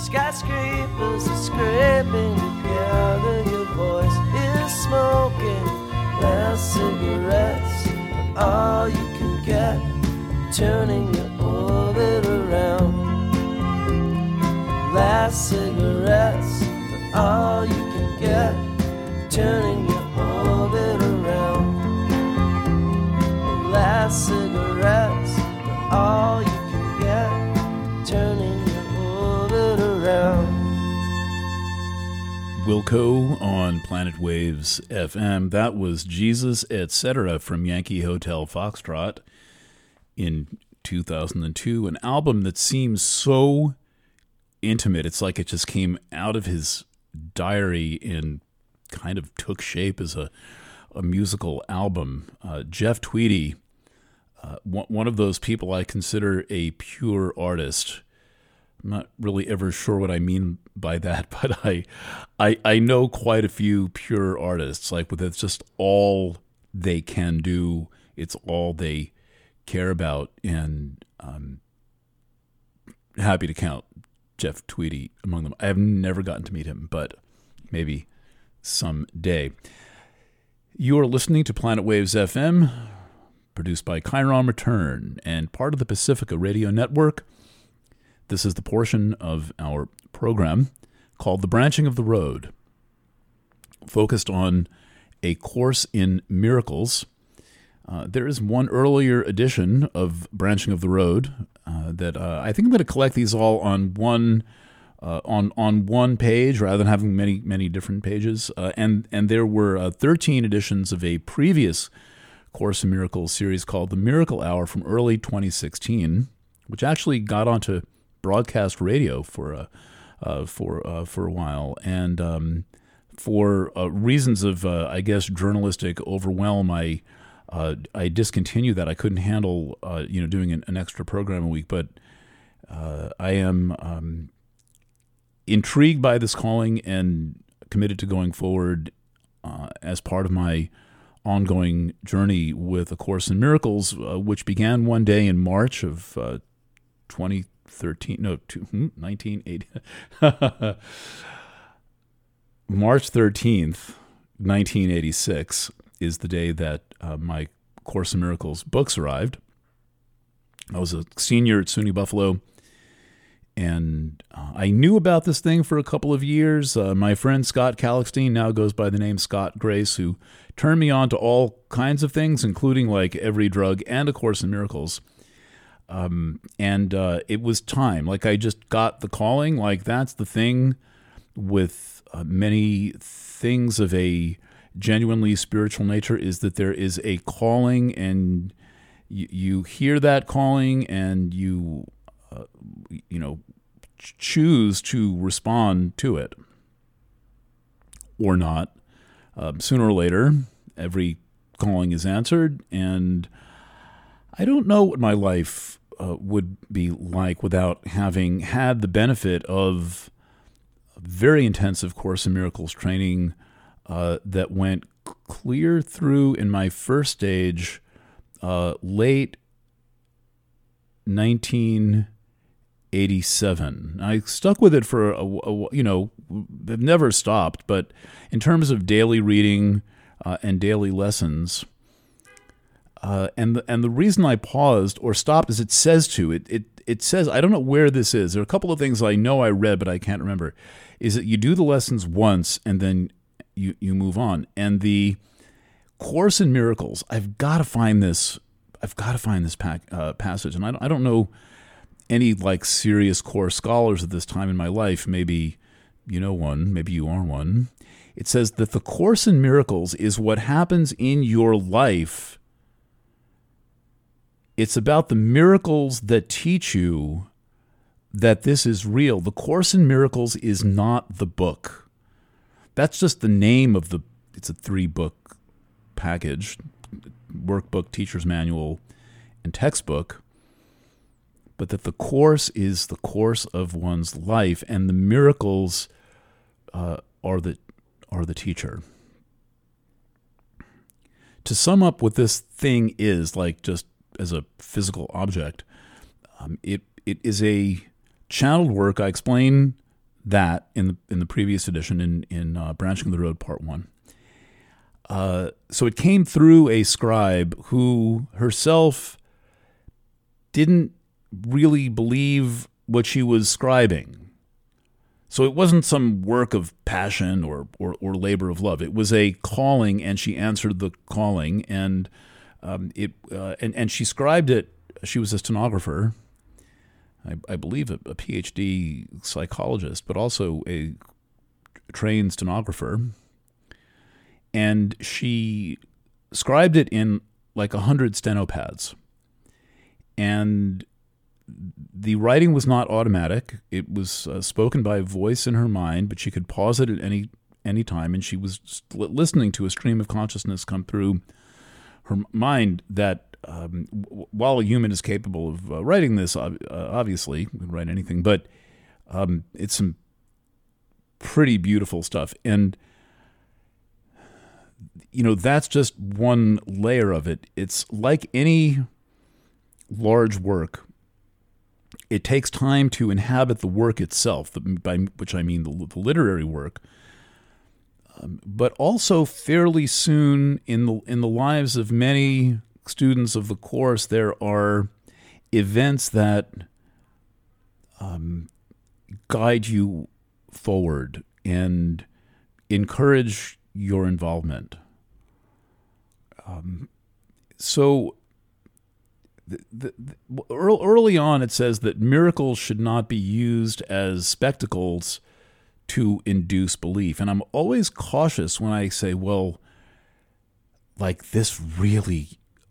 Skyscrapers are scraping together. Your voice is smoking. Last cigarettes are all you can get. Turning your orbit around. Last cigarettes are all you can get. Turning your orbit around. Last cigarettes are all you can get. Turning your orbit around. Wilco on Planet Waves FM. That was Jesus, Etc. from Yankee Hotel Foxtrot in 2002. An album that seems so intimate. It's like it just came out of his diary and kind of took shape as a musical album. Jeff Tweedy, one of those people I consider a pure artist. I'm not really ever sure what I mean by that, but I know quite a few pure artists. Like with it's just all they can do. It's all they care about, and happy to count Jeff Tweedy among them. I have never gotten to meet him, but maybe someday. You are listening to Planet Waves FM, produced by Chiron Return and part of the Pacifica Radio Network. This is the portion of our program called The Branching of the Road, focused on A Course in Miracles. There is one earlier edition of Branching of the Road that I think I'm going to collect these all on one page rather than having many different pages. And there were 13 editions of a previous Course in Miracles series called The Miracle Hour from early 2016, which actually got onto broadcast radio for a while, and for reasons of I guess journalistic overwhelm, I discontinued that. I couldn't handle doing an extra program a week, but I am intrigued by this calling and committed to going forward as part of my ongoing journey with A Course in Miracles, which began one day in March of 1980. March 13th, 1986 is the day that my Course in Miracles books arrived. I was a senior at SUNY Buffalo, and I knew about this thing for a couple of years. My friend Scott Kallichstein, now goes by the name Scott Grace, who turned me on to all kinds of things, including like Every Drug and A Course in Miracles. It was time. Like I just got the calling. Like that's the thing with many things of a genuinely spiritual nature, is that there is a calling, and you hear that calling, and you choose to respond to it or not. Sooner or later, every calling is answered, and I don't know what my life would be like without having had the benefit of a very intensive Course in Miracles training that went clear through in my first stage, late 1987. I stuck with it for I've never stopped, but in terms of daily reading and daily lessons, and the reason I paused or stopped is it says to. It says, I don't know where this is. There are a couple of things I know I read, but I can't remember. Is that you do the lessons once and then you move on. And the Course in Miracles, I've got to find this passage. And I don't know any like serious Course scholars at this time in my life. Maybe you know one, maybe you are one. It says that the Course in Miracles is what happens in your life. It's about the miracles that teach you that this is real. The Course in Miracles is not the book. That's just the name of it's a 3-book package, workbook, teacher's manual, and textbook. But that the Course is the course of one's life, and the miracles are the teacher. To sum up what this thing is, like just as a physical object, it is a channeled work. I explain that in the previous edition in Branching the Road Part 1. So it came through a scribe who herself didn't really believe what she was scribing. So it wasn't some work of passion or labor of love. It was a calling, and she answered the calling, and and she scribed it. She was a stenographer, I believe a PhD psychologist, but also a trained stenographer. And she scribed it in like 100 stenopads. And the writing was not automatic. It was spoken by a voice in her mind, but she could pause it at any time, and she was listening to a stream of consciousness come through her mind that while a human is capable of writing this, obviously, we can write anything, but it's some pretty beautiful stuff. And, that's just one layer of it. It's like any large work. It takes time to inhabit the work itself, by which I mean the literary work, but also fairly soon in the lives of many students of the course, there are events that guide you forward and encourage your involvement. Early on, it says that miracles should not be used as spectacles to induce belief. And I'm always cautious when I say, well, like this really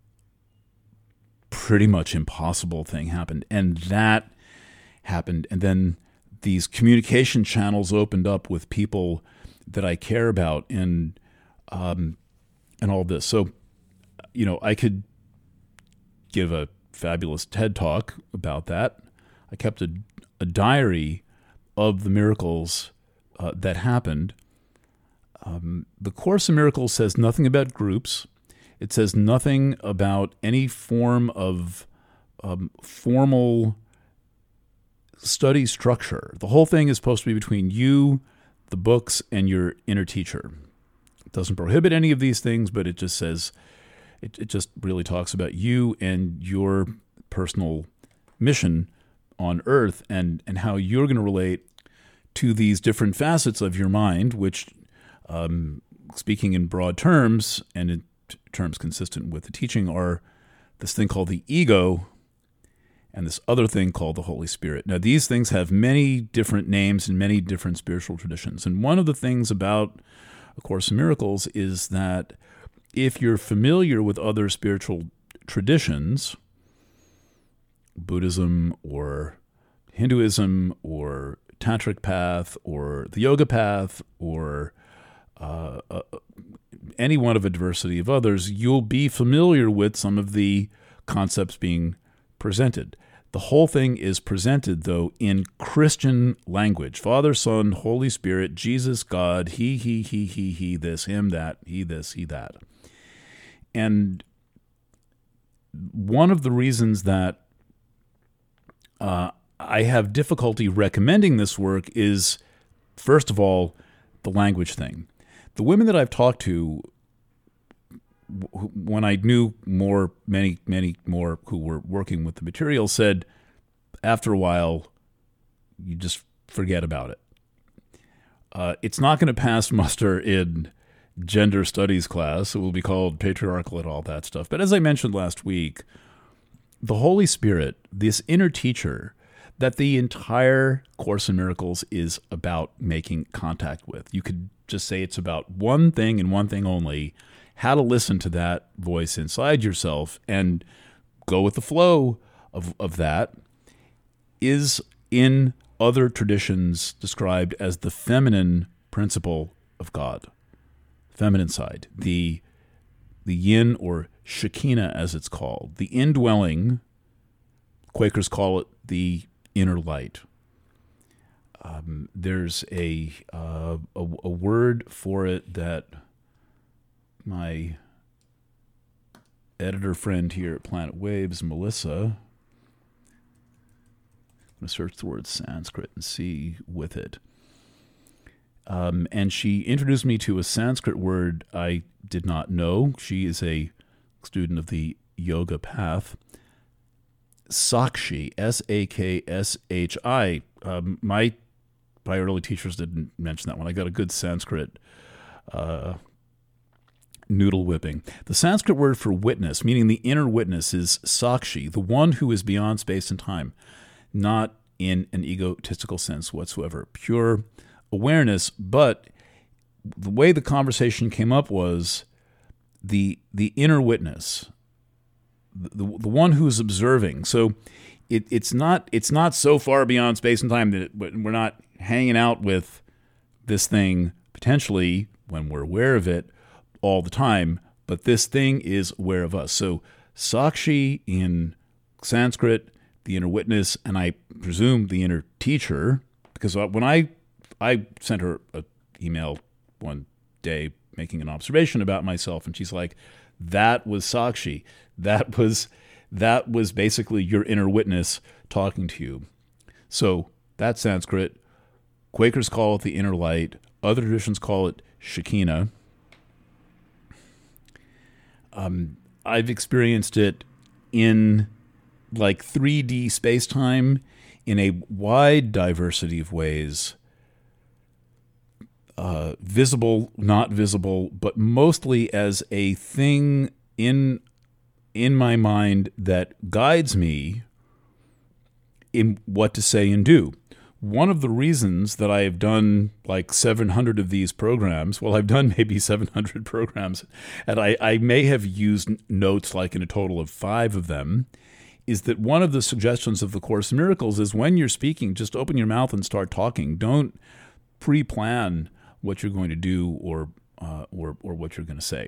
pretty much impossible thing happened. And that happened. And then these communication channels opened up with people that I care about and all this. So, I could give a fabulous TED Talk about that. I kept a diary of the miracles that happened. The Course in Miracles says nothing about groups. It says nothing about any form of formal study structure. The whole thing is supposed to be between you, the books, and your inner teacher. It doesn't prohibit any of these things, but it just says, it just really talks about you and your personal mission on Earth and how you're going to relate to these different facets of your mind, which, speaking in broad terms and in terms consistent with the teaching, are this thing called the ego and this other thing called the Holy Spirit. Now, these things have many different names in many different spiritual traditions. And one of the things about A Course in Miracles is that if you're familiar with other spiritual traditions, Buddhism or Hinduism or Tantric path or the yoga path or any one of a diversity of others, you'll be familiar with some of the concepts being presented. The whole thing is presented, though, in Christian language. Father, Son, Holy Spirit, Jesus, God, he, this, him, that, he, this, he, that. And one of the reasons that I have difficulty recommending this work is, first of all, the language thing. The women that I've talked to, when I knew many more who were working with the material, said after a while, you just forget about it. It's not going to pass muster in gender studies class. It will be called patriarchal and all that stuff. But as I mentioned last week, the Holy Spirit, this inner teacher that the entire Course in Miracles is about making contact with. You could just say it's about one thing and one thing only, how to listen to that voice inside yourself and go with the flow of that, is in other traditions described as the feminine principle of God. Feminine side, the yin or Shekinah as it's called, the indwelling, Quakers call it the inner light. There's a word for it that my editor friend here at Planet Waves, Melissa, I'm going to search the word Sanskrit and see with it. and she introduced me to a Sanskrit word I did not know. She is a student of the yoga path. Sakshi, S-A-K-S-H-I. My early teachers didn't mention that one. I got a good Sanskrit noodle whipping. The Sanskrit word for witness, meaning the inner witness, is Sakshi, the one who is beyond space and time, not in an egotistical sense whatsoever. Pure awareness, but the way the conversation came up was the inner witness, the one who's observing. So it's not so far beyond space and time that we're not hanging out with this thing potentially when we're aware of it all the time, but this thing is aware of us. So Sakshi in Sanskrit, the inner witness, and I presume the inner teacher, because when I sent her an email one day making an observation about myself, and she's like, that was Sakshi. That was basically your inner witness talking to you. So that's Sanskrit. Quakers call it the inner light. Other traditions call it Shekinah. I've experienced it in like 3D space-time in a wide diversity of ways. Visible, not visible, but mostly as a thing in my mind that guides me in what to say and do. One of the reasons that I have done like 700 of these programs, well, I've done maybe 700 programs, and I may have used notes like in a total of 5 of them, is that one of the suggestions of the Course in Miracles is when you're speaking, just open your mouth and start talking. Don't pre-plan what you're going to do or what you're going to say.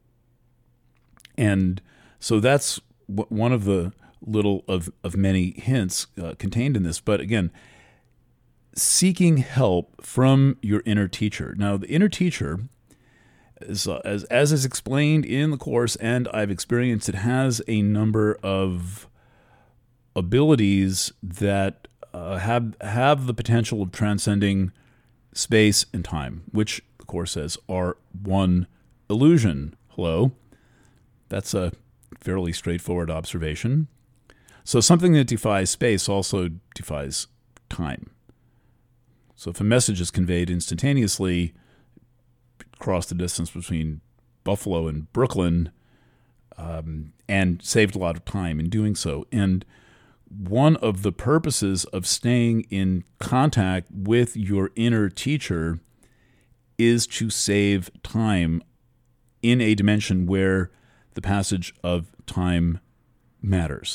And so that's one of the little of many hints contained in this. But again, seeking help from your inner teacher. Now, the inner teacher, as is explained in the Course, and I've experienced, it has a number of abilities that have the potential of transcending space and time, which the Course says are one illusion. Hello? That's a fairly straightforward observation. So something that defies space also defies time. So if a message is conveyed instantaneously across the distance between Buffalo and Brooklyn, and saved a lot of time in doing so. And one of the purposes of staying in contact with your inner teacher is to save time in a dimension where the passage of time matters.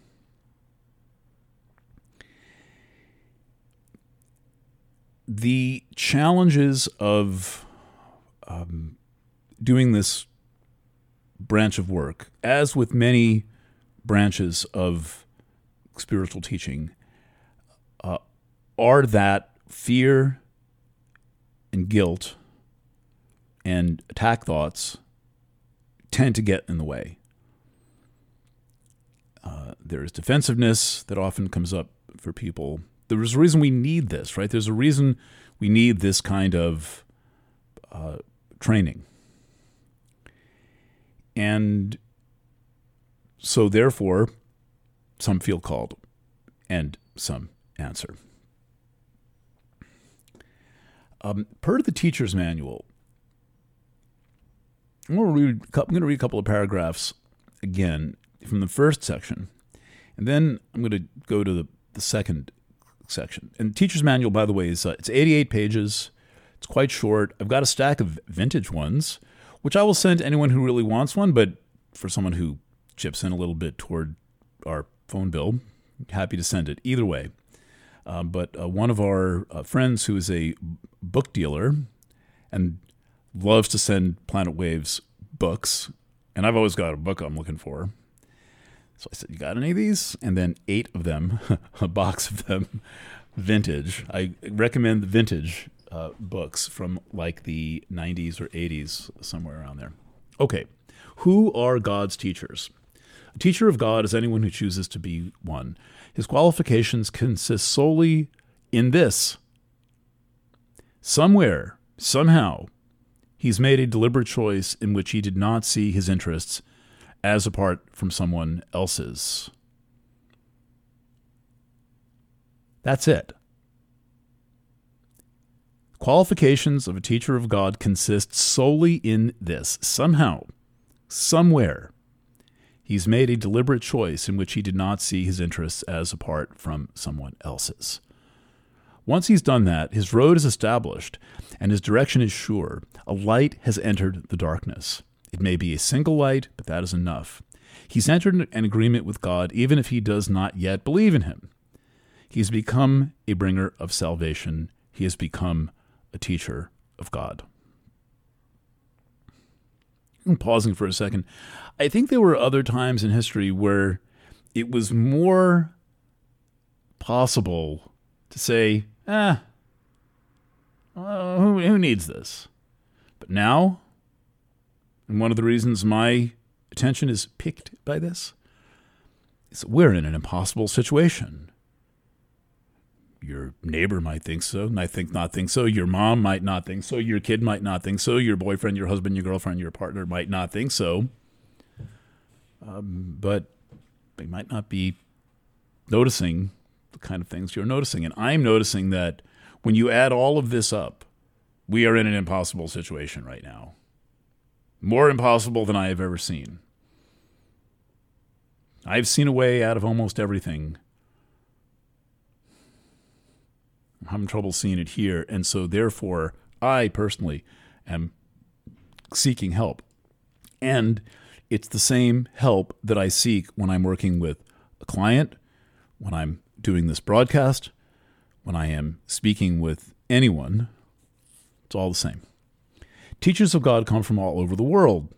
The challenges of doing this branch of work, as with many branches of spiritual teaching, are that fear and guilt and attack thoughts tend to get in the way. There is defensiveness that often comes up for people. There's a reason we need this, right? There's a reason we need this kind of training. And so therefore, some feel called and some answer. Per the teacher's manual, I'm going to read a couple of paragraphs again from the first section, and then I'm going to go to the second section. And the teacher's manual, by the way, is it's 88 pages. It's quite short. I've got a stack of vintage ones, which I will send to anyone who really wants one, but for someone who chips in a little bit toward our phone bill, happy to send it. Either way. But one of our friends who is a book dealer and loves to send Planet Waves books, and I've always got a book I'm looking for. So I said, you got any of these? And then 8 of them, a box of them, vintage. I recommend the vintage books from like the 90s or 80s, somewhere around there. Okay, who are God's teachers? A teacher of God is anyone who chooses to be one. His qualifications consist solely in this: Somewhere, somehow, he's made a deliberate choice in which he did not see his interests as apart from someone else's. That's it. Qualifications of a teacher of God consist solely in this. Somehow, somewhere, he's made a deliberate choice in which he did not see his interests as apart from someone else's. Once he's done that, his road is established and his direction is sure. A light has entered the darkness. It may be a single light, but that is enough. He's entered an agreement with God even if he does not yet believe in him. He's become a bringer of salvation. He has become a teacher of God. I'm pausing for a second. I think there were other times in history where it was more possible to say, who needs this? But now, and one of the reasons my attention is piqued by this, is that we're in an impossible situation. Your neighbor might think so, not think so. Your mom might not think so. Your kid might not think so. Your boyfriend, your husband, your girlfriend, your partner might not think so. But they might not be noticing the kind of things you're noticing. And I'm noticing that when you add all of this up, we are in an impossible situation right now. More impossible than I have ever seen. I've seen a way out of almost everything. I'm having trouble seeing it here, and so therefore, I personally am seeking help. And it's the same help that I seek when I'm working with a client, when I'm doing this broadcast, when I am speaking with anyone. It's all the same. Teachers of God come from all over the world.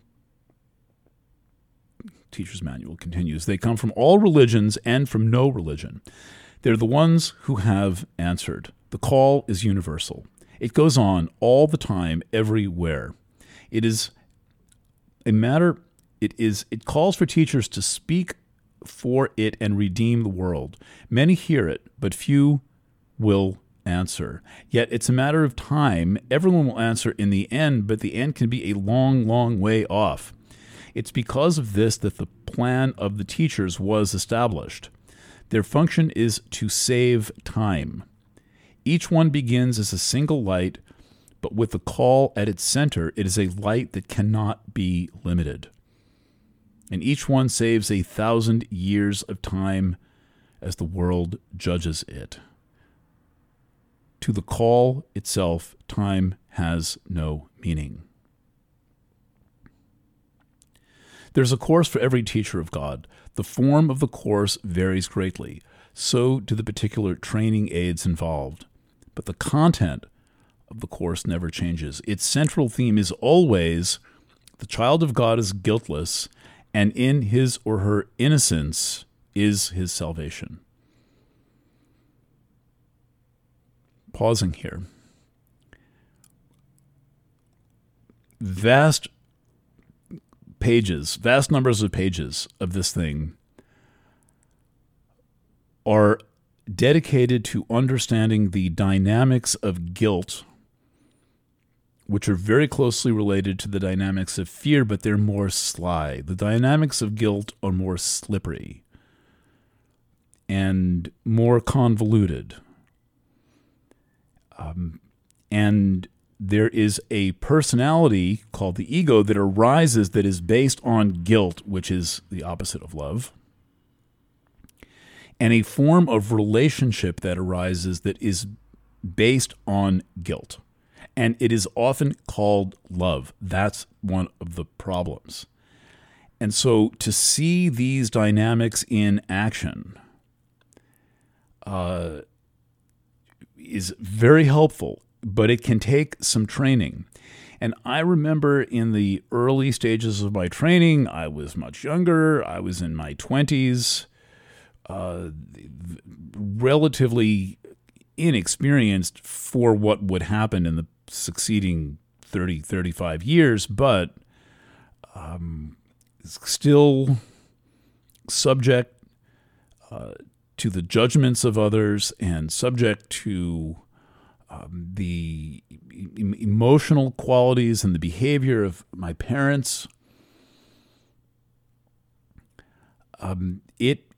Teacher's Manual continues. They come from all religions and from no religion. They're the ones who have answered. The call is universal. It goes on all the time, everywhere. It is a matter, it calls for teachers to speak for it and redeem the world. Many hear it, but few will answer. Yet it's a matter of time. Everyone will answer in the end, but the end can be a long, long way off. It's because of this that the plan of the teachers was established. Their function is to save time. Each one begins as a single light, but with the call at its center, it is a light that cannot be limited. And each one saves 1,000 years of time as the world judges it. To the call itself, time has no meaning. There's a course for every teacher of God. The form of the course varies greatly. So do the particular training aids involved. But the content of the course never changes. Its central theme is always the child of God is guiltless, and in his or her innocence is his salvation. Pausing here. Vast numbers of pages of this thing are dedicated to understanding the dynamics of guilt, which are very closely related to the dynamics of fear, but they're more sly. The dynamics of guilt are more slippery and more convoluted. And there is a personality called the ego that arises that is based on guilt, which is the opposite of love, and a form of relationship that arises that is based on guilt. And it is often called love. That's one of the problems. And so to see these dynamics in action is very helpful, but it can take some training. And I remember in the early stages of my training, I was much younger. I was in my 20s. Relatively inexperienced for what would happen in the succeeding 30, 35 years, but still subject to the judgments of others and subject to the emotional qualities and the behavior of my parents. It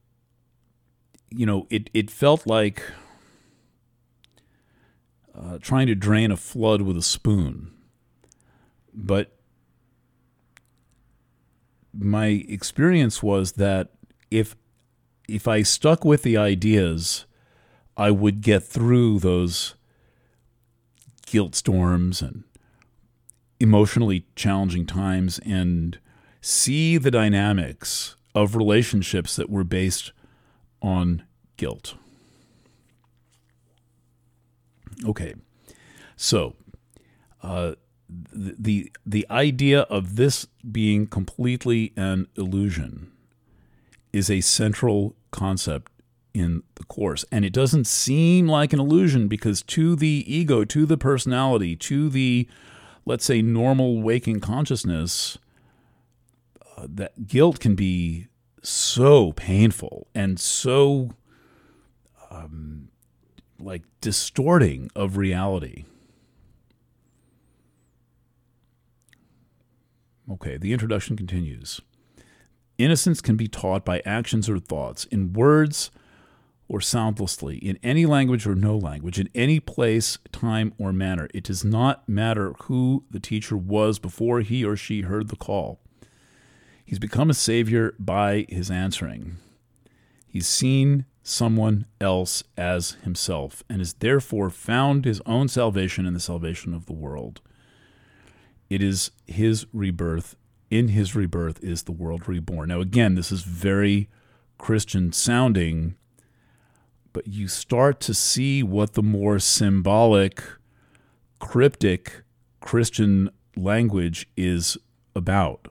felt like trying to drain a flood with a spoon. But my experience was that if I stuck with the ideas, I would get through those guilt storms and emotionally challenging times and see the dynamics of relationships that were based on guilt. Okay, so the idea of this being completely an illusion is a central concept in the Course. And it doesn't seem like an illusion because to the ego, to the personality, to the, let's say, normal waking consciousness, that guilt can be so painful and so distorting of reality. Okay, the introduction continues. Innocence can be taught by actions or thoughts, in words or soundlessly, in any language or no language, in any place, time, or manner. It does not matter who the teacher was before he or she heard the call. He's become a savior by his answering. He's seen someone else as himself and has therefore found his own salvation in the salvation of the world. It is his rebirth. In his rebirth is the world reborn. Now, again, this is very Christian sounding, but you start to see what the more symbolic, cryptic Christian language is about.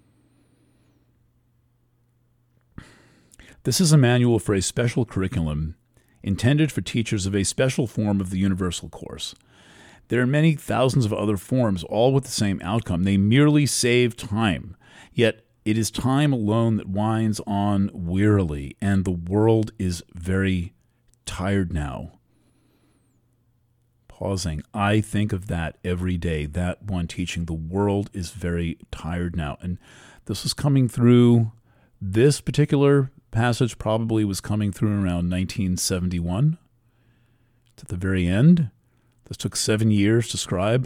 This is a manual for a special curriculum intended for teachers of a special form of the Universal Course. There are many thousands of other forms, all with the same outcome. They merely save time. Yet it is time alone that winds on wearily, and the world is very tired now. Pausing. I think of that every day, that one teaching. The world is very tired now. And this was coming through, this particular passage probably was coming through around 1971. It's at the very end. This took 7 years to scribe.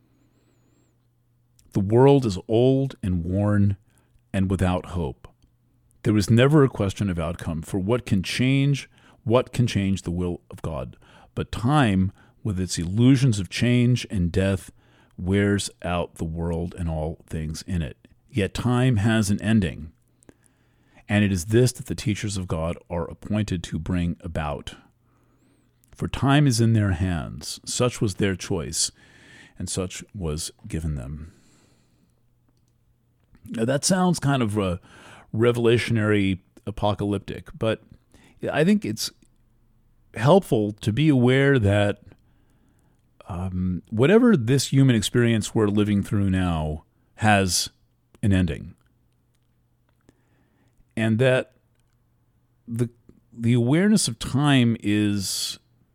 The world is old and worn and without hope. There was never a question of outcome, for what can change the will of God? But time, with its illusions of change and death, wears out the world and all things in it. Yet time has an ending, and it is this that the teachers of God are appointed to bring about. For time is in their hands. Such was their choice, and such was given them. Now, that sounds kind of revelationary, apocalyptic, but I think it's helpful to be aware that whatever this human experience we're living through now has an ending. And that the awareness of time is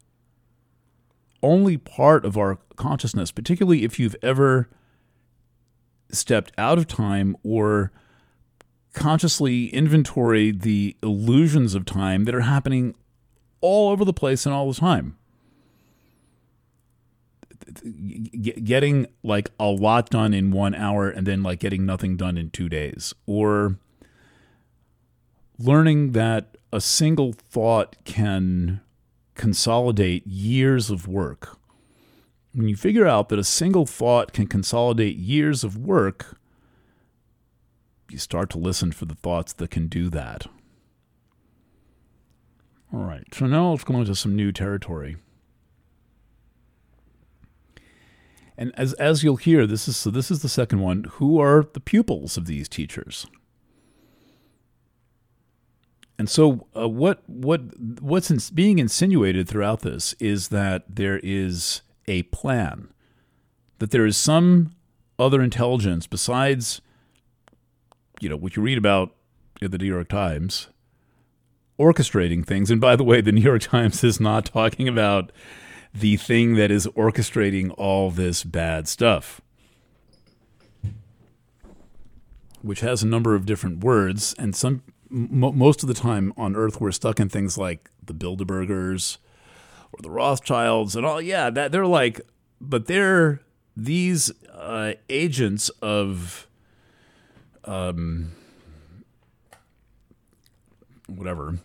only part of our consciousness, particularly if you've ever stepped out of time or consciously inventoried the illusions of time that are happening all over the place and all the time. Getting like a lot done in 1 hour and then like getting nothing done in 2 days, or learning that a single thought can consolidate years of work. When you figure out that a single thought can consolidate years of work, you start to listen for the thoughts that can do that. All right, so now let's go into some new territory. And as you'll hear, this is the second one. Who are the pupils of these teachers? And so what's being insinuated throughout this is that there is a plan, that there is some other intelligence besides, what you read about in the New York Times, orchestrating things. And by the way, the New York Times is not talking about the thing that is orchestrating all this bad stuff, which has a number of different words. And most of the time on Earth, we're stuck in things like the Bilderbergers or the Rothschilds and all. Yeah, that they're like, but they're these agents of whatever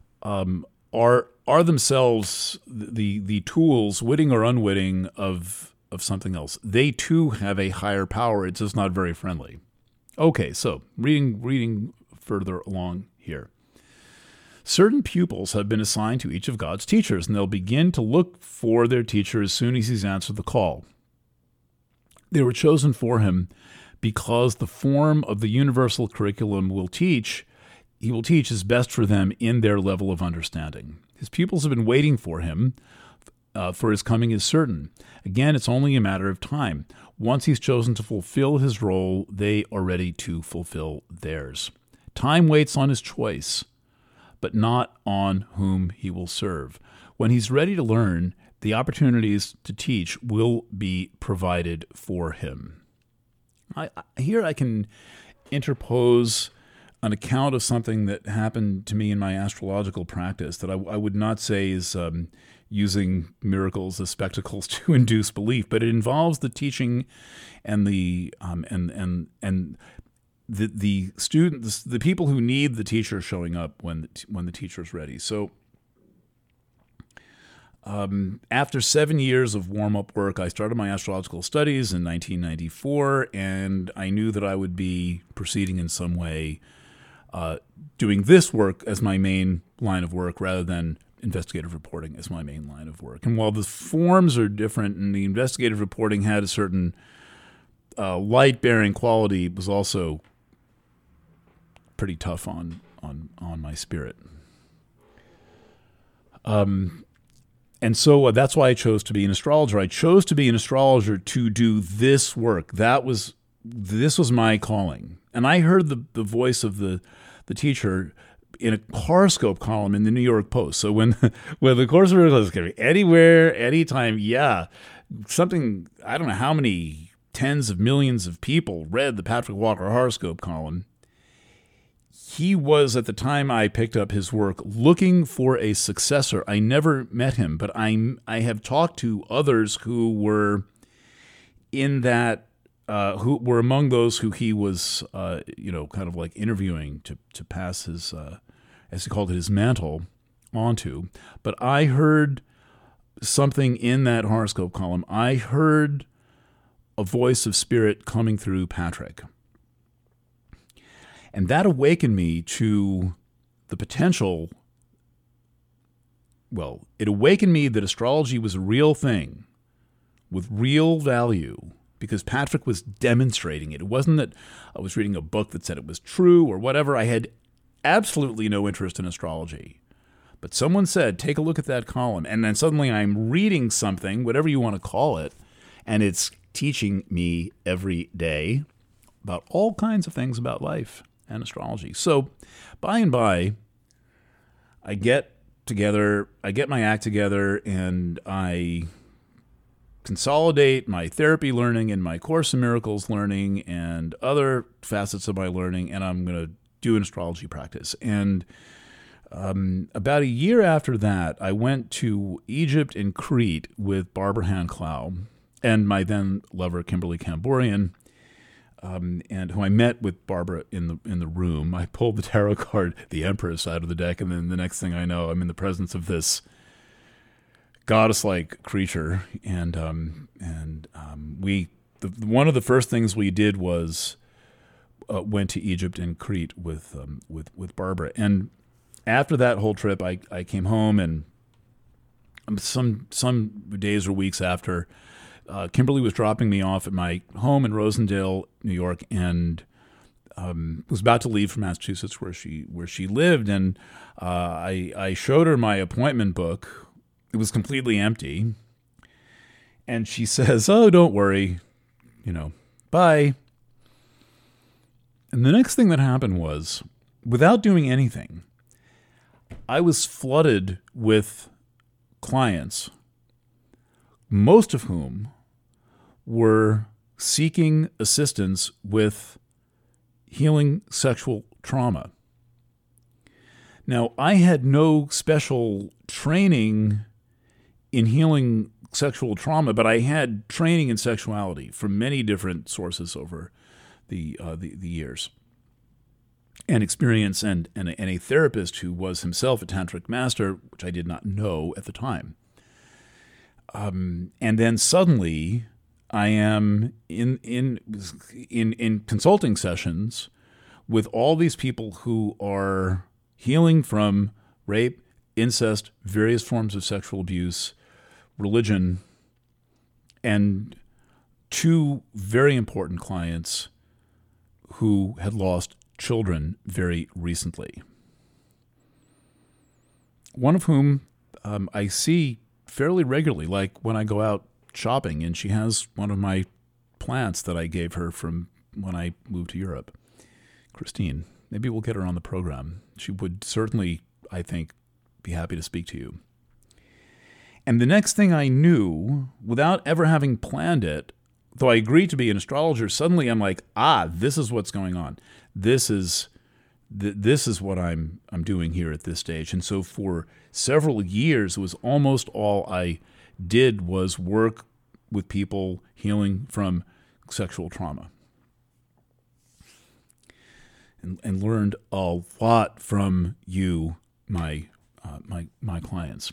are themselves the tools, witting or unwitting, of something else. They too have a higher power. It's just not very friendly. Okay, so reading further along here. Certain pupils have been assigned to each of God's teachers, and they'll begin to look for their teacher as soon as he's answered the call. They were chosen for him because the form of the universal curriculum he will teach is best for them in their level of understanding. His pupils have been waiting for him, for his coming is certain. Again, it's only a matter of time. Once he's chosen to fulfill his role, they are ready to fulfill theirs. Time waits on his choice, but not on whom he will serve. When he's ready to learn, the opportunities to teach will be provided for him. Here I can interpose an account of something that happened to me in my astrological practice that I would not say is using miracles as spectacles to induce belief, but it involves the teaching and the students, the people who need the teacher showing up when the teacher is ready. So after 7 years of warm-up work, I started my astrological studies in 1994, and I knew that I would be proceeding in some way, doing this work as my main line of work rather than investigative reporting as my main line of work. And while the forms are different and the investigative reporting had a certain light-bearing quality, it was also pretty tough on my spirit. And so that's why I chose to be an astrologer. I chose to be an astrologer to do this work. This was my calling. And I heard the voice of the teacher in a horoscope column in the New York Post. So when the Course of Miracles is anywhere, anytime, something, I don't know how many tens of millions of people read the Patrick Walker horoscope column. He was, at the time I picked up his work, looking for a successor. I never met him, but I have talked to others who were in that, who were among those who he was, kind of like interviewing to pass his, as he called it, his mantle onto. But I heard something in that horoscope column. I heard a voice of spirit coming through Patrick. And that awakened me to the potential. Well, it awakened me that astrology was a real thing with real value because Patrick was demonstrating it. It wasn't that I was reading a book that said it was true or whatever. I had absolutely no interest in astrology. But someone said, take a look at that column. And then suddenly I'm reading something, whatever you want to call it, and it's teaching me every day about all kinds of things about life and astrology. So by and by, I get my act together, and I consolidate my therapy learning and my Course in Miracles learning and other facets of my learning, and I'm going to do an astrology practice. And about a year after that, I went to Egypt and Crete with Barbara Hand-Clough and my then lover, Kimberly Kamborian, and who I met with Barbara in the room. I pulled the tarot card, the Empress, out of the deck, and then the next thing I know, I'm in the presence of this goddess-like creature. And one of the first things we did was went to Egypt and Crete with Barbara. And after that whole trip, I came home, and some days or weeks after, Kimberly was dropping me off at my home in Rosendale, New York, and was about to leave for Massachusetts, where she lived. And I showed her my appointment book. It was completely empty. And she says, "Oh, don't worry, bye." And the next thing that happened was, without doing anything, I was flooded with clients most of whom were seeking assistance with healing sexual trauma. Now, I had no special training in healing sexual trauma, but I had training in sexuality from many different sources over the years, and experience, and a therapist who was himself a tantric master, which I did not know at the time. And then suddenly, I am in consulting sessions with all these people who are healing from rape, incest, various forms of sexual abuse, religion, and two very important clients who had lost children very recently. One of whom I see fairly regularly, like when I go out shopping, and she has one of my plants that I gave her from when I moved to Europe. Christine, maybe we'll get her on the program. She would certainly, I think, be happy to speak to you. And the next thing I knew, without ever having planned it, though I agreed to be an astrologer, suddenly I'm like, this is what's going on. This is what I'm doing here at this stage. And so for several years, it was almost all I did was work with people healing from sexual trauma, and learned a lot from you, my clients.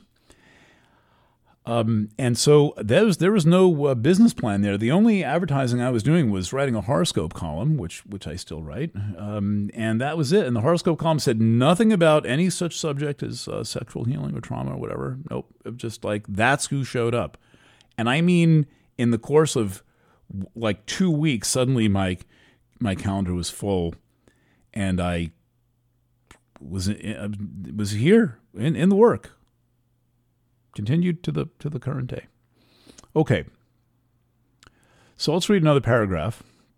And so there was no business plan there. The only advertising I was doing was writing a horoscope column, which I still write, and that was it. And the horoscope column said nothing about any such subject as sexual healing or trauma or whatever. Nope, it was just like that's who showed up. And I mean, in the course of like 2 weeks, suddenly my calendar was full, and I was here in the work. Continued to the current day. Okay. So let's read another paragraph.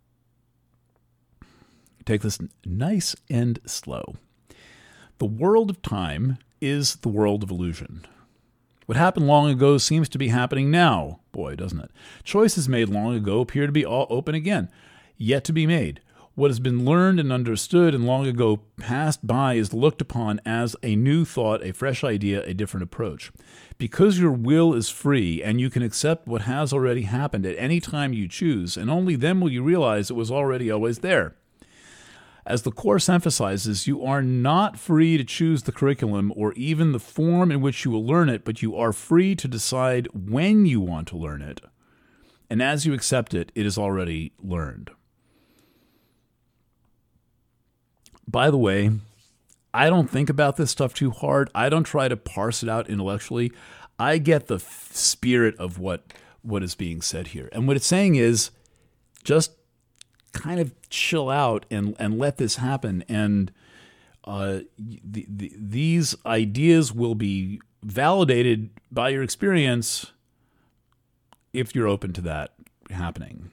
Take this nice and slow. The world of time is the world of illusion. What happened long ago seems to be happening now. Boy, doesn't it? Choices made long ago appear to be all open again, yet to be made. What has been learned and understood and long ago passed by is looked upon as a new thought, a fresh idea, a different approach. Because your will is free and you can accept what has already happened at any time you choose, and only then will you realize it was already always there. As the Course emphasizes, you are not free to choose the curriculum or even the form in which you will learn it, but you are free to decide when you want to learn it. And as you accept it, it is already learned. By the way, I don't think about this stuff too hard. I don't try to parse it out intellectually. I get the spirit of what is being said here. And what it's saying is just kind of chill out and let this happen. And these ideas will be validated by your experience if you're open to that happening.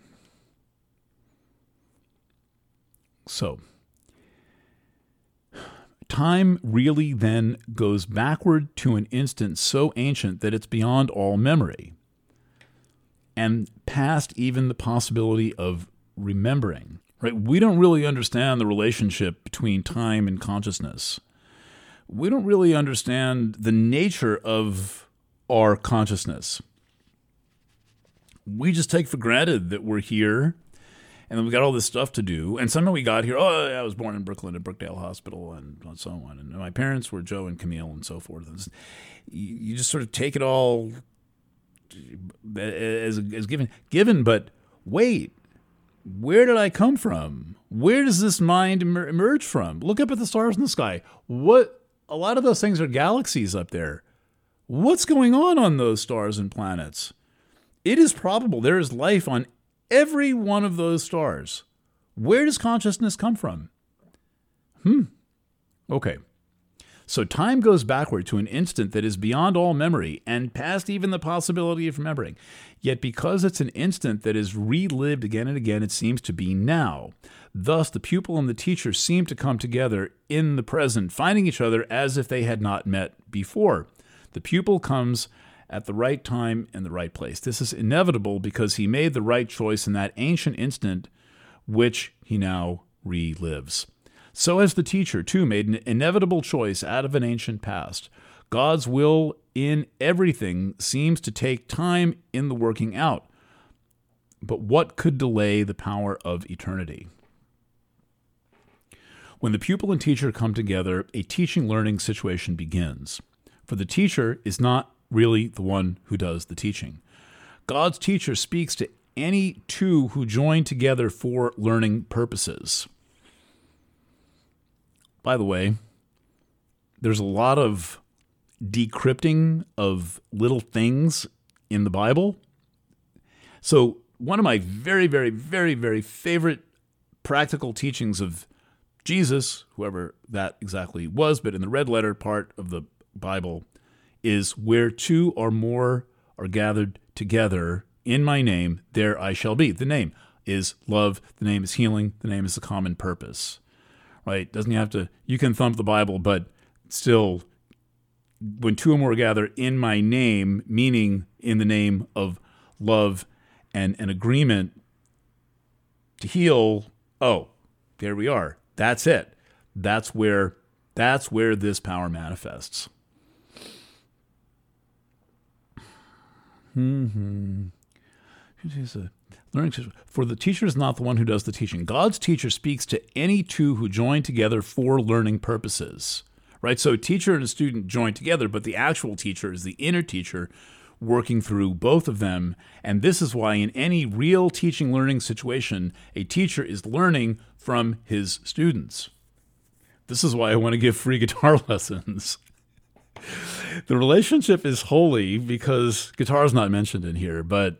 So, time really then goes backward to an instant so ancient that it's beyond all memory, and past even the possibility of remembering. Right? We don't really understand the relationship between time and consciousness. We don't really understand the nature of our consciousness. We just take for granted that we're here, and then we got all this stuff to do. And somehow we got here. Oh, I was born in Brooklyn at Brookdale Hospital and so on. And my parents were Joe and Camille and so forth. And you just sort of take it all as given. But wait, where did I come from? Where does this mind emerge from? Look up at the stars in the sky. A lot of those things are galaxies up there. What's going on those stars and planets? It is probable there is life on every one of those stars. Where does consciousness come from? Okay. So time goes backward to an instant that is beyond all memory and past even the possibility of remembering. Yet because it's an instant that is relived again and again, it seems to be now. Thus, the pupil and the teacher seem to come together in the present, finding each other as if they had not met before. The pupil comes at the right time and the right place. This is inevitable because he made the right choice in that ancient instant, which he now relives. So has the teacher, too, made an inevitable choice out of an ancient past. God's will in everything seems to take time in the working out. But what could delay the power of eternity? When the pupil and teacher come together, a teaching-learning situation begins. For the teacher is not really the one who does the teaching. God's teacher speaks to any two who join together for learning purposes. By the way, there's a lot of decrypting of little things in the Bible. So one of my very, very, very, very favorite practical teachings of Jesus, whoever that exactly was, but in the red letter part of the Bible, is where two or more are gathered together in my name, there I shall be. The name is love. The name is healing. The name is the common purpose. Right? Doesn't you have to, you can thump the Bible, but still, when two or more gather in my name, meaning in the name of love and an agreement to heal, oh, there we are. That's it. That's where this power manifests. For the teacher is not the one who does the teaching. God's teacher speaks to any two who join together for learning purposes. Right? So teacher and a student join together, but the actual teacher is the inner teacher working through both of them. And this is why in any real teaching learning situation, a teacher is learning from his students. This is why I want to give free guitar lessons. The relationship is holy because guitar is not mentioned in here, but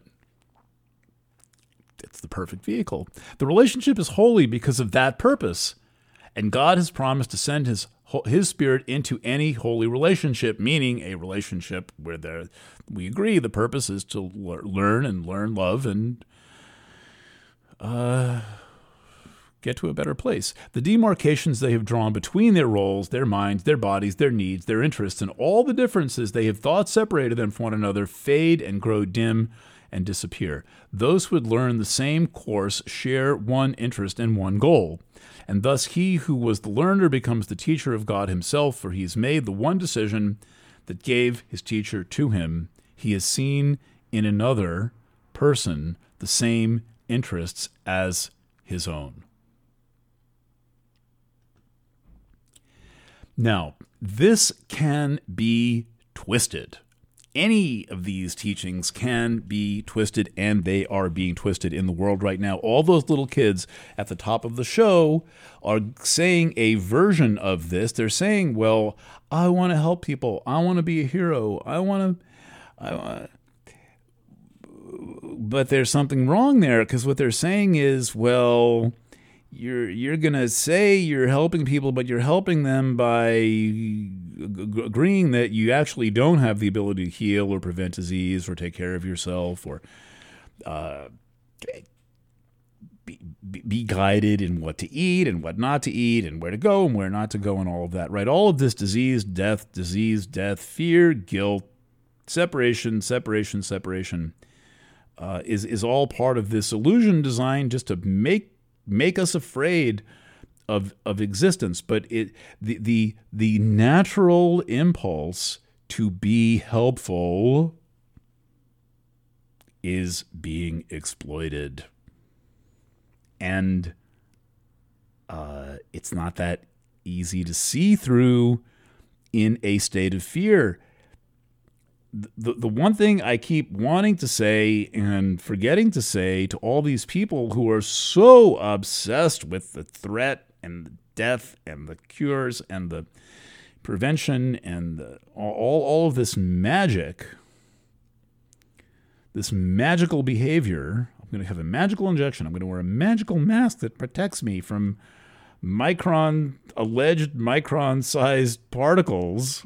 it's the perfect vehicle. The relationship is holy because of that purpose. And God has promised to send his Spirit into any holy relationship, meaning a relationship where we agree the purpose is to learn love, and get to a better place. The demarcations they have drawn between their roles, their minds, their bodies, their needs, their interests, and all the differences they have thought separated them from one another fade and grow dim and disappear. Those who would learn the same course share one interest and one goal. And thus he who was the learner becomes the teacher of God himself, for he has made the one decision that gave his teacher to him. He has seen in another person the same interests as his own. Now, this can be twisted. Any of these teachings can be twisted, and they are being twisted in the world right now. All those little kids at the top of the show are saying a version of this. They're saying, well, I want to help people. I want to be a hero. But there's something wrong there, because what they're saying is, well, you're going to say you're helping people, but you're helping them by agreeing that you actually don't have the ability to heal or prevent disease or take care of yourself or be guided in what to eat and what not to eat and where to go and where not to go and all of that, right? All of this disease, death, fear, guilt, separation is all part of this illusion designed just to make us afraid of existence. But the natural impulse to be helpful is being exploited. And it's not that easy to see through in a state of fear. The one thing I keep wanting to say and forgetting to say to all these people who are so obsessed with the threat and the death and the cures and the prevention and all of this magic, this magical behavior. I'm going to have a magical injection. I'm going to wear a magical mask that protects me from alleged micron-sized particles.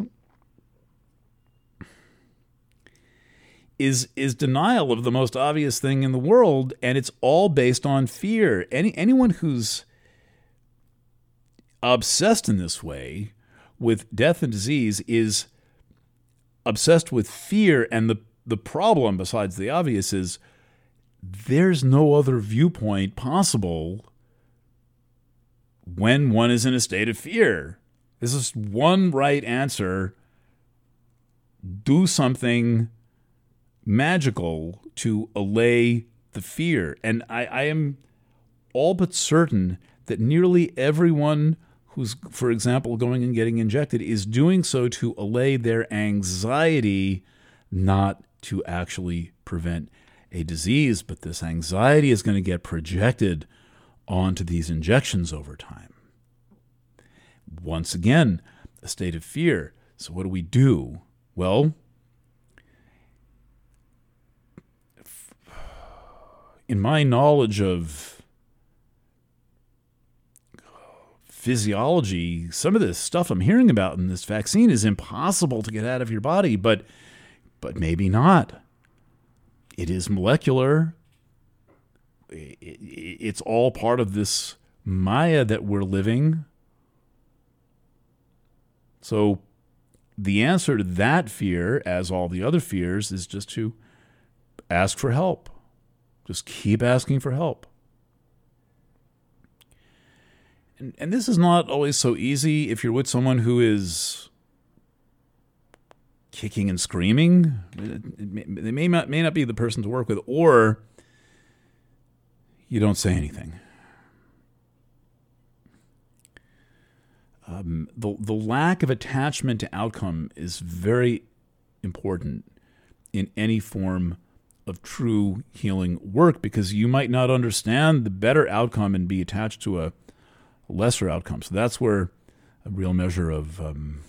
Is denial of the most obvious thing in the world, and it's all based on fear. Anyone who's obsessed in this way with death and disease is obsessed with fear, and the problem, besides the obvious, is there's no other viewpoint possible when one is in a state of fear. There's just one right answer. Do something magical to allay the fear. And I am all but certain that nearly everyone who's, for example, going and getting injected is doing so to allay their anxiety, not to actually prevent a disease. But this anxiety is going to get projected onto these injections over time. Once again, a state of fear. So what do we do? Well, in my knowledge of physiology, some of this stuff I'm hearing about in this vaccine is impossible to get out of your body, but maybe not. It is molecular. It's all part of this Maya that we're living. So the answer to that fear, as all the other fears, is just to ask for help. Just keep asking for help. And this is not always so easy if you're with someone who is kicking and screaming. They may not be the person to work with, or you don't say anything. The lack of attachment to outcome is very important in any form of true healing work, because you might not understand the better outcome and be attached to a lesser outcome. So that's where a real measure of,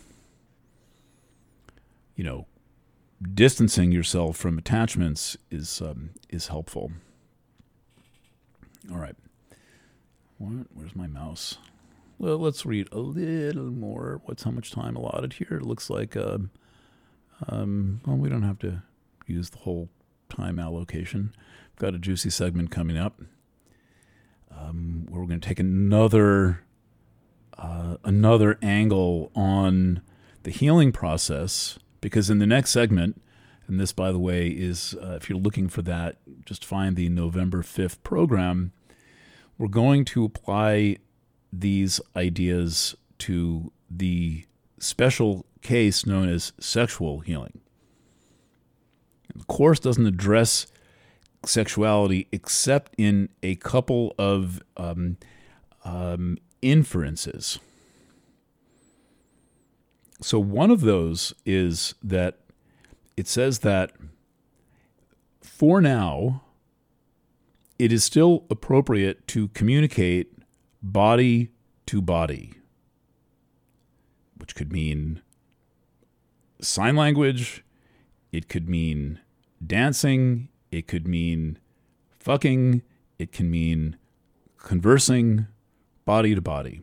distancing yourself from attachments is helpful. All right. Where's my mouse? Well, let's read a little more. How much time allotted here? It looks like, we don't have to use the whole time allocation. We've got a juicy segment coming up where we're going to take another angle on the healing process, because in the next segment, and this, by the way, is, if you're looking for that, just find the November 5th program, we're going to apply these ideas to the special case known as sexual healing. The course doesn't address sexuality except in a couple of inferences. So one of those is that it says that for now, it is still appropriate to communicate body to body, which could mean sign language, it could mean dancing, it could mean fucking, it can mean conversing body to body.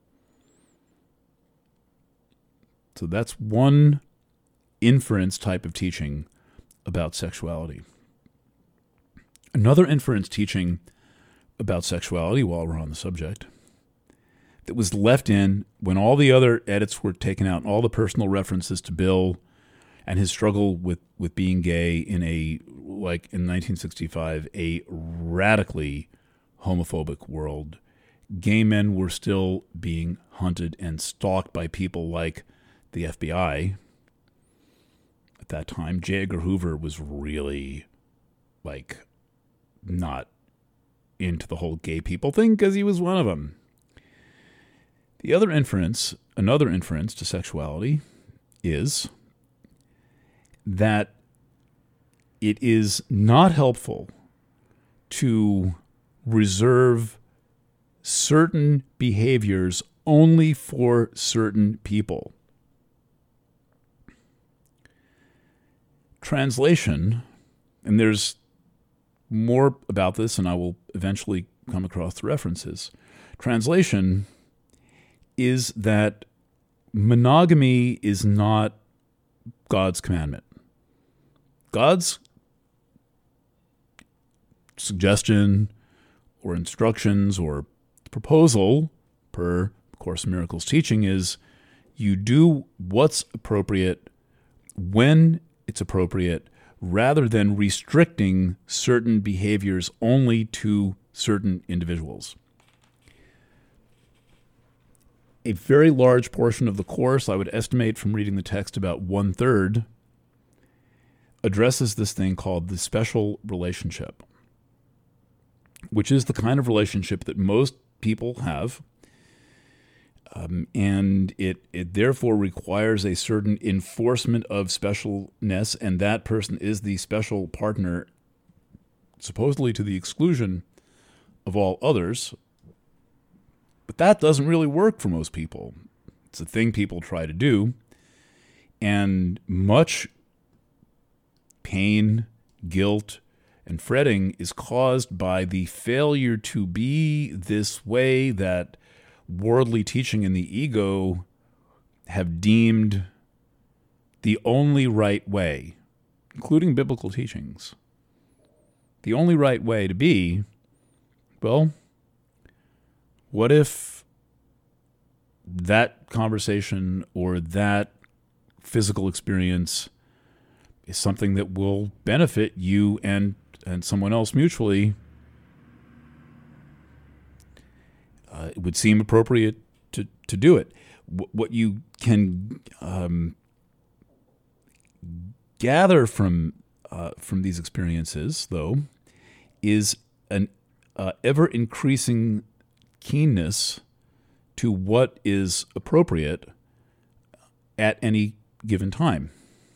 So that's one inference type of teaching about sexuality. Another inference teaching about sexuality, while we're on the subject, that was left in when all the other edits were taken out, and all the personal references to Bill and his struggle with being gay in in 1965, a radically homophobic world. Gay men were still being hunted and stalked by people like the FBI. At that time, J. Edgar Hoover was really, not into the whole gay people thing, because he was one of them. Another inference to sexuality is that it is not helpful to reserve certain behaviors only for certain people. Translation, and there's more about this, and I will eventually come across the references. Translation is that monogamy is not God's commandment. God's suggestion or instructions or proposal, per Course in Miracles teaching, is you do what's appropriate when it's appropriate, rather than restricting certain behaviors only to certain individuals. A very large portion of the course, I would estimate from reading the text about 1/3, addresses this thing called the special relationship, which is the kind of relationship that most people have. And it therefore requires a certain enforcement of specialness, and that person is the special partner, supposedly to the exclusion of all others. But that doesn't really work for most people. It's a thing people try to do, and much pain, guilt, and fretting is caused by the failure to be this way that worldly teaching and the ego have deemed the only right way, including biblical teachings. The only right way to be, well, what if that conversation or that physical experience is something that will benefit you and someone else mutually? It would seem appropriate to do it. What you can gather from these experiences, though, is an ever-increasing keenness to what is appropriate at any given time.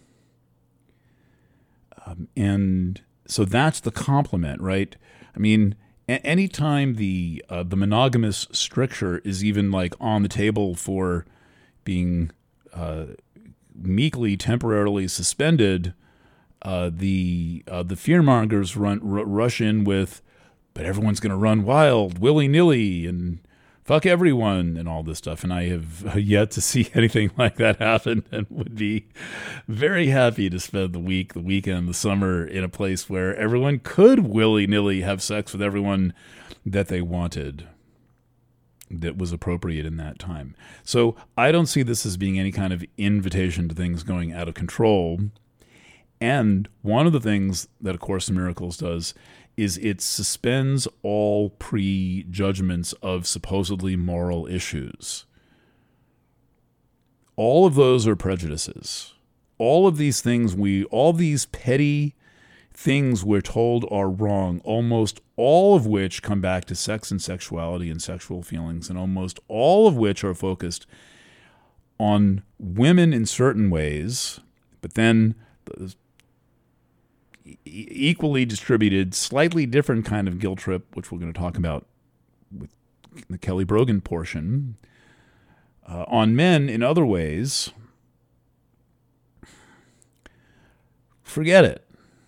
And so that's the complement, right? I mean, anytime the monogamous stricture is even like on the table for being meekly, temporarily suspended, the fearmongers rush in with, but everyone's going to run wild, willy-nilly, and fuck everyone, and all this stuff. And I have yet to see anything like that happen, and would be very happy to spend the weekend, the summer in a place where everyone could willy-nilly have sex with everyone that they wanted, that was appropriate in that time. So I don't see this as being any kind of invitation to things going out of control. And one of the things that A Course in Miracles does is it suspends all prejudgments of supposedly moral issues. All of those are prejudices. All of these things, all these petty things we're told are wrong, almost all of which come back to sex and sexuality and sexual feelings, and almost all of which are focused on women in certain ways, but then equally distributed, slightly different kind of guilt trip, which we're going to talk about with the Kelly Brogan portion, on men in other ways. Forget it.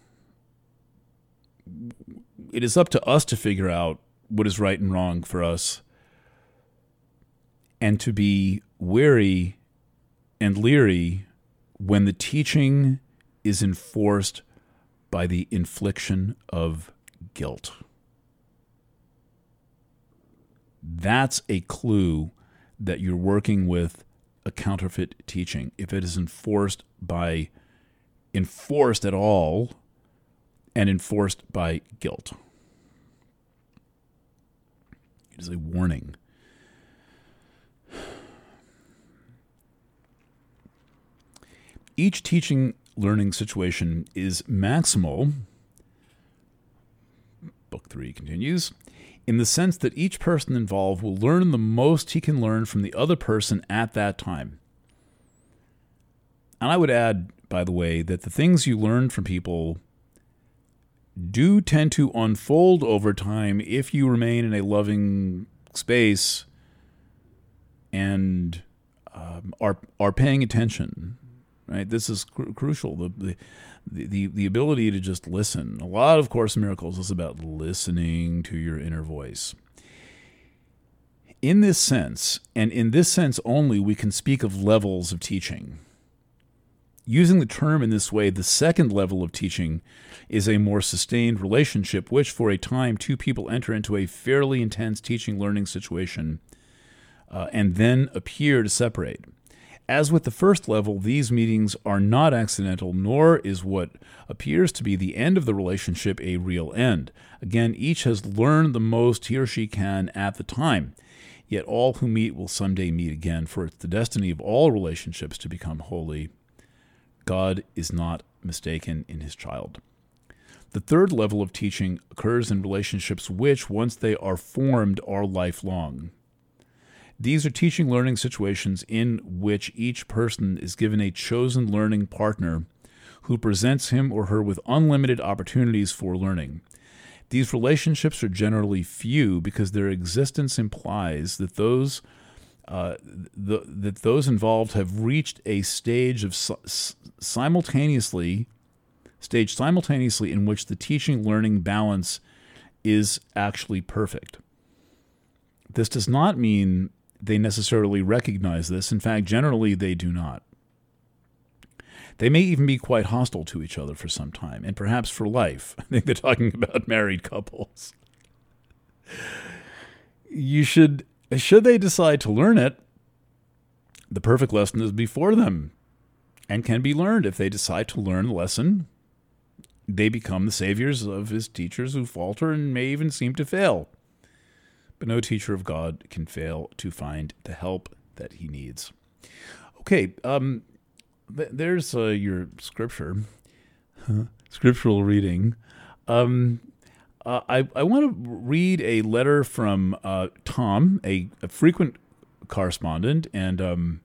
It is up to us to figure out what is right and wrong for us, and to be wary and leery when the teaching is enforced by the infliction of guilt. That's a clue that you're working with a counterfeit teaching. If it is enforced at all, and enforced by guilt. It is a warning. Each teaching learning situation is maximal, Book 3 continues, in the sense that each person involved will learn the most he can learn from the other person at that time. And I would add, by the way, that the things you learn from people do tend to unfold over time if you remain in a loving space and are paying attention. Right, this is crucial. The ability to just listen. A lot of Course in Miracles is about listening to your inner voice. In this sense, and in this sense only, we can speak of levels of teaching. Using the term in this way, the second level of teaching is a more sustained relationship, which for a time two people enter into a fairly intense teaching-learning situation and then appear to separate. As with the first level, these meetings are not accidental, nor is what appears to be the end of the relationship a real end. Again, each has learned the most he or she can at the time. Yet all who meet will someday meet again, for it's the destiny of all relationships to become holy. God is not mistaken in his child. The third level of teaching occurs in relationships which, once they are formed, are lifelong. These are teaching learning situations in which each person is given a chosen learning partner who presents him or her with unlimited opportunities for learning. These relationships are generally few because their existence implies that those involved have reached a stage of simultaneously in which the teaching-learning balance is actually perfect. This does not mean they necessarily recognize this. In fact, generally they do not. They may even be quite hostile to each other for some time, and perhaps for life. I think they're talking about married couples. Should they decide to learn it, the perfect lesson is before them and can be learned. If they decide to learn the lesson, they become the saviors of his teachers who falter and may even seem to fail. But no teacher of God can fail to find the help that he needs. Okay, there's your scriptural reading. I want to read a letter from Tom, a frequent correspondent, and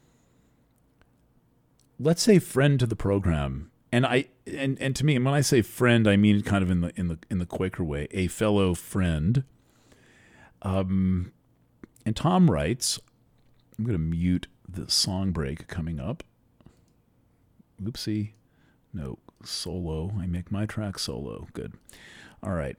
let's say friend to the program. And to me, and when I say friend, I mean kind of in the Quaker way, a fellow friend. And Tom writes, I'm going to mute the song break coming up. Oopsie. No, solo. I make my track solo. Good. All right.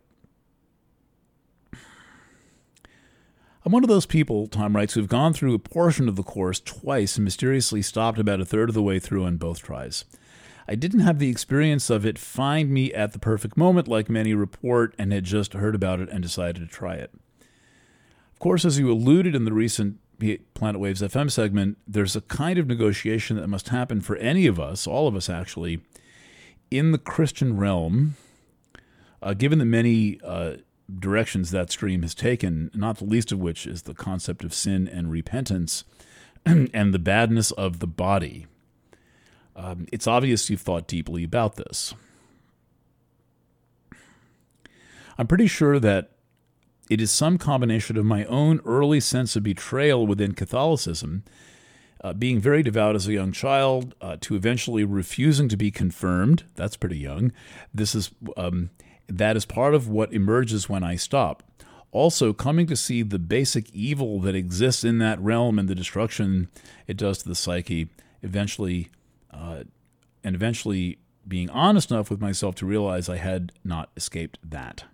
I'm one of those people, Tom writes, who've gone through a portion of the course twice and mysteriously stopped about a third of the way through on both tries. I didn't have the experience of it find me at the perfect moment like many report, and had just heard about it and decided to try it. Of course, as you alluded in the recent Planet Waves FM segment, there's a kind of negotiation that must happen for any of us, all of us actually, in the Christian realm, given the many directions that stream has taken, not the least of which is the concept of sin and repentance and the badness of the body. It's obvious you've thought deeply about this. I'm pretty sure that it is some combination of my own early sense of betrayal within Catholicism, being very devout as a young child, to eventually refusing to be confirmed. That's pretty young. That is part of what emerges when I stop. Also, coming to see the basic evil that exists in that realm and the destruction it does to the psyche, eventually being honest enough with myself to realize I had not escaped that.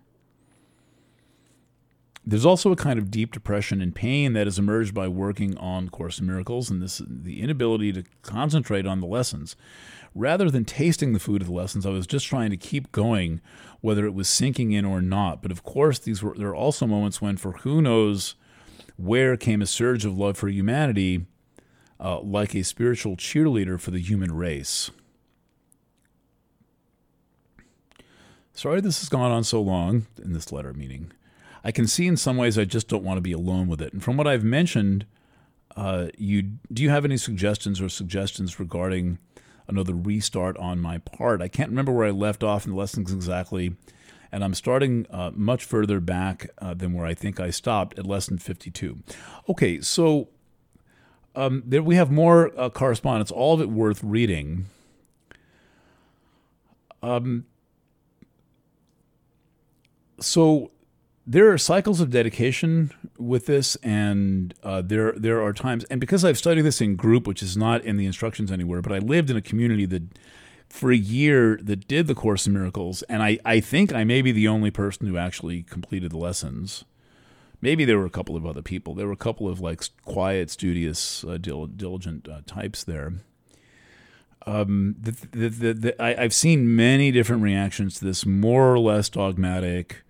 There's also a kind of deep depression and pain that has emerged by working on Course in Miracles, and the inability to concentrate on the lessons. Rather than tasting the food of the lessons, I was just trying to keep going, whether it was sinking in or not. But of course, there are also moments when, for who knows where, came a surge of love for humanity, like a spiritual cheerleader for the human race. Sorry this has gone on so long, in this letter meaning. I can see in some ways I just don't want to be alone with it. And from what I've mentioned, do you have any suggestions regarding another restart on my part? I can't remember where I left off in the lessons exactly, and I'm starting much further back than where I think I stopped at lesson 52. Okay, so there we have more correspondence, all of it worth reading. So there are cycles of dedication with this, and there are times, and because I've studied this in group, which is not in the instructions anywhere, but I lived in a community that for a year that did the Course in Miracles, and I think I may be the only person who actually completed the lessons. Maybe there were a couple of other people. There were a couple of like quiet, studious, diligent types there. I've seen many different reactions to this, more or less dogmatic,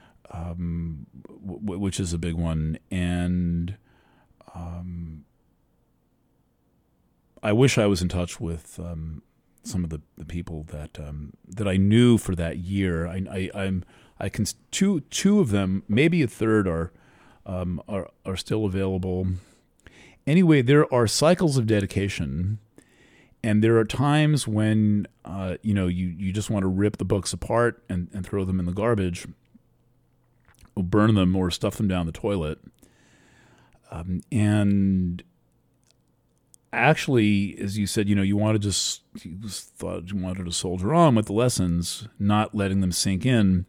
which is a big one, and I wish I was in touch with some of the people that that I knew for that year. I can two of them, maybe a third are still available. Anyway, there are cycles of dedication, and there are times when you just want to rip the books apart and throw them in the garbage, or burn them, or stuff them down the toilet. And actually, as you said, you thought you wanted to soldier on with the lessons, not letting them sink in.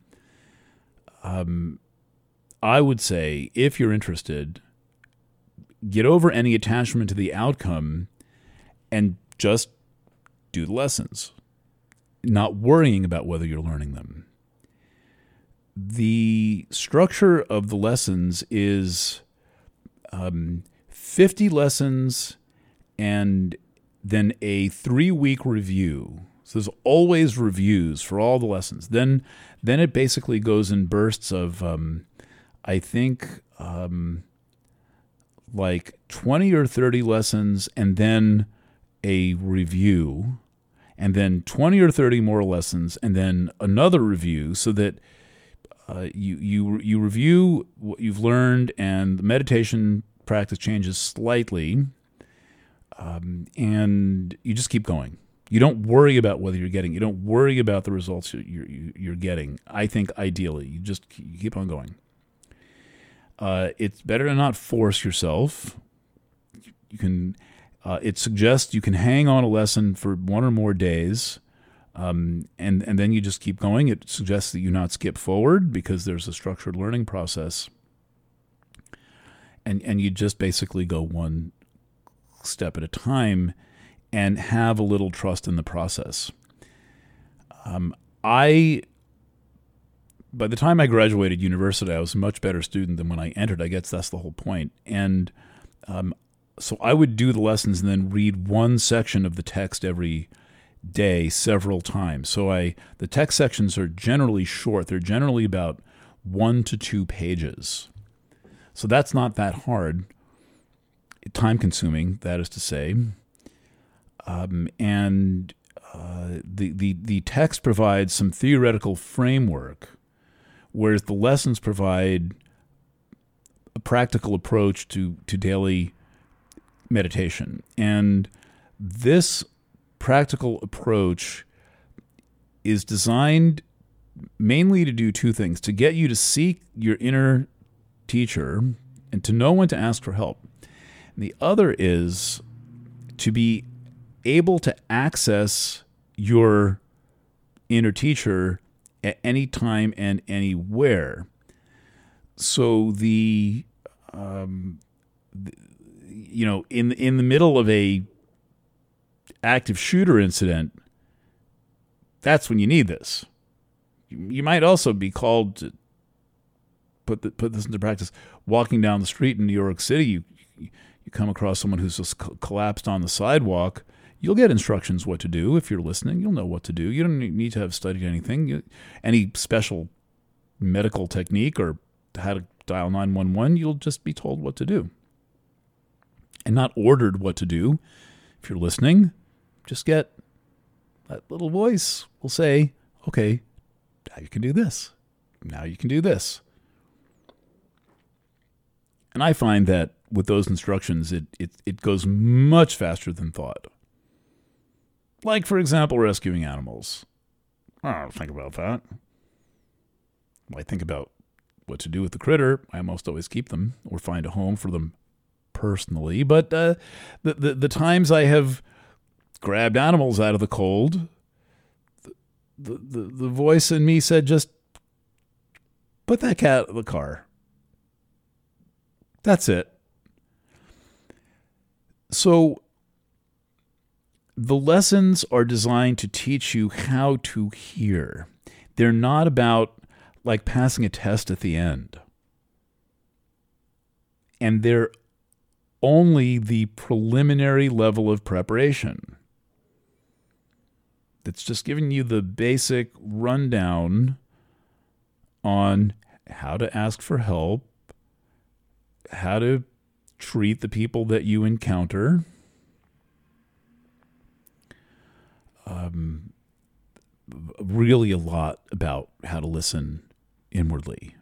I would say, if you're interested, get over any attachment to the outcome and just do the lessons, not worrying about whether you're learning them. The structure of the lessons is 50 lessons and then a 3-week review. So there's always reviews for all the lessons. Then it basically goes in bursts of, I think, like 20 or 30 lessons, and then a review, and then 20 or 30 more lessons, and then another review, so that you review what you've learned, and the meditation practice changes slightly, and you just keep going. You don't worry about whether you're getting. You don't worry about the results you're getting. I think ideally, you keep on going. It's better to not force yourself. You can. It suggests you can hang on a lesson for 1 or more days, and then you just keep going. It suggests that you not skip forward, because there's a structured learning process, and you just basically go one step at a time and have a little trust in the process. By the time I graduated university, I was a much better student than when I entered. I guess that's the whole point. And so I would do the lessons and then read one section of the text every day several times. So the text sections are generally short. They're generally about 1 to 2 pages. So that's not that hard. Time-consuming, that is to say. And the text provides some theoretical framework, whereas the lessons provide a practical approach to daily meditation. And this practical approach is designed mainly to do 2 things: to get you to seek your inner teacher and to know when to ask for help. And the other is to be able to access your inner teacher at any time and anywhere. So in the middle of a active shooter incident, that's when you need this. You might also be called to put this into practice. Walking down the street in New York City, you come across someone who's just collapsed on the sidewalk. You'll get instructions what to do. If you're listening, you'll know what to do. You don't need to have studied anything, any special medical technique or how to dial 911. You'll just be told what to do, and not ordered what to do. If you're listening, just get that little voice will say, okay, now you can do this. Now you can do this. And I find that with those instructions, it goes much faster than thought. Like, for example, rescuing animals. I don't think about that. Well, I think about what to do with the critter. I almost always keep them or find a home for them personally. But the times I have grabbed animals out of the cold, the voice in me said, just put that cat in the car. That's it. So the lessons are designed to teach you how to hear. They're not about like passing a test at the end. And they're only the preliminary level of preparation. That's just giving you the basic rundown on how to ask for help, how to treat the people that you encounter, really a lot about how to listen inwardly.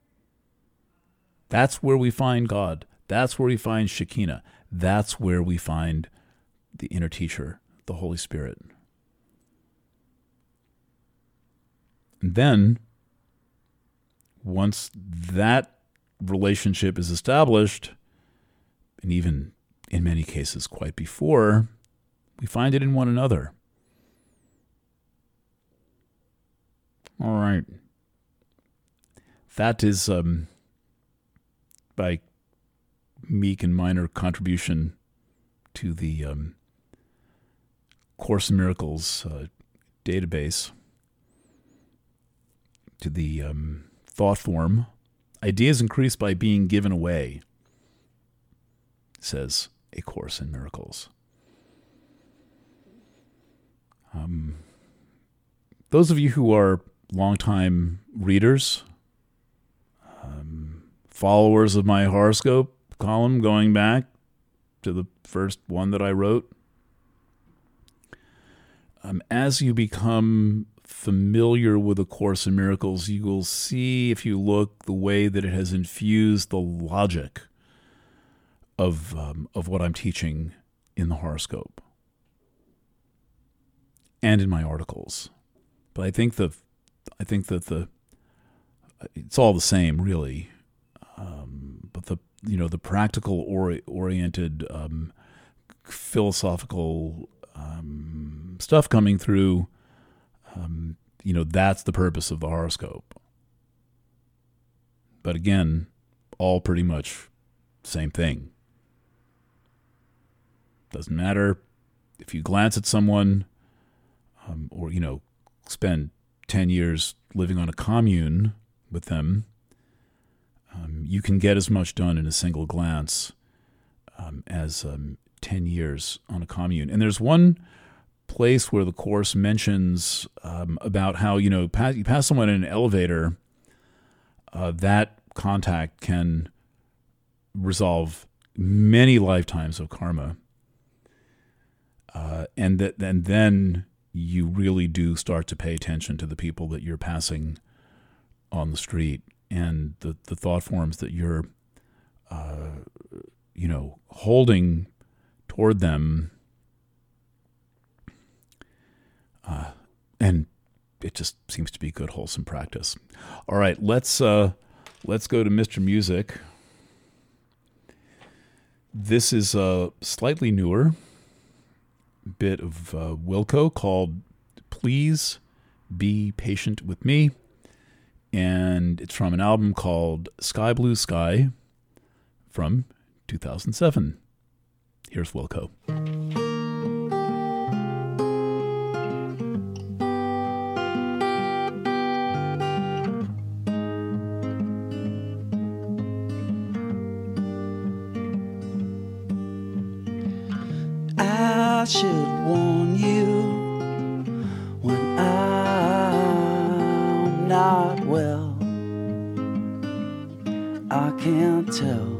That's where we find God. That's where we find Shekinah. That's where we find the inner teacher, the Holy Spirit. And then, once that relationship is established, and even in many cases quite before, we find it in one another. All right. That is by meek and minor contribution to the Course in Miracles database, to the thought form. Ideas increase by being given away, says A Course in Miracles. Those of you who are longtime readers, followers of my horoscope column going back to the first one that I wrote, as you become familiar with A Course in Miracles, you will see, if you look, the way that it has infused the logic of what I'm teaching in the horoscope and in my articles. But I think that it's all the same, really. But the practical oriented philosophical stuff coming through, that's the purpose of the horoscope. But again, all pretty much same thing. Doesn't matter if you glance at someone, or spend 10 years living on a commune with them. You can get as much done in a single glance as 10 years on a commune. And there's one place where the Course mentions about how, you pass someone in an elevator, that contact can resolve many lifetimes of karma. And then you really do start to pay attention to the people that you're passing on the street and the thought forms that you're, holding toward them. And it just seems to be good, wholesome practice. All right, let's go to Mr. Music. This is a slightly newer bit of Wilco called Please Be Patient With Me. And it's from an album called Sky Blue Sky from 2007. Here's Wilco. I should warn you when I'm not well. I can't tell.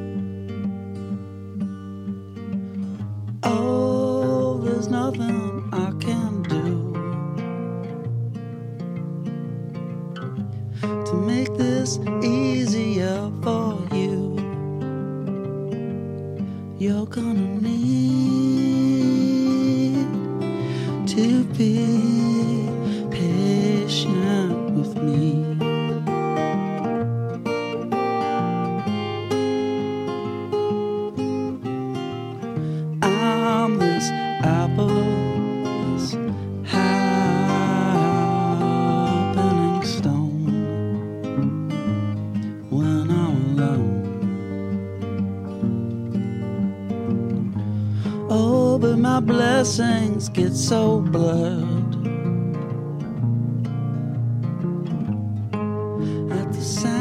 Oh, there's nothing I can do to make this easier for you. You're gonna need to be patient with me. I'm this apple, this happening stone. When I'm alone, oh, but my blessings get so blurred at the sound